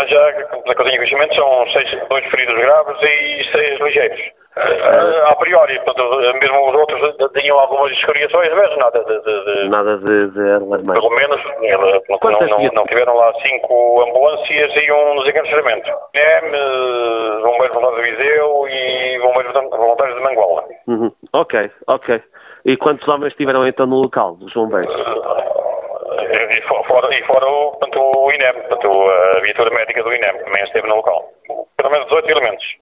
para já, que eu tenho conhecimento, são 2 feridos graves e 6 ligeiros. A priori, portanto, mesmo os outros tinham algumas escoriações, mas nada de Nada de alarmante. pelo menos, não tiveram lá 5 ambulâncias e um desencarceramento. Bombeiros voluntários de Viseu e bombeiros voluntários de Mangualda. Ok. E quantos homens estiveram então no local, dos bombeiros? E fora o INEM, portanto, a viatura médica do INEM também esteve no local. Pelo menos 18 elementos.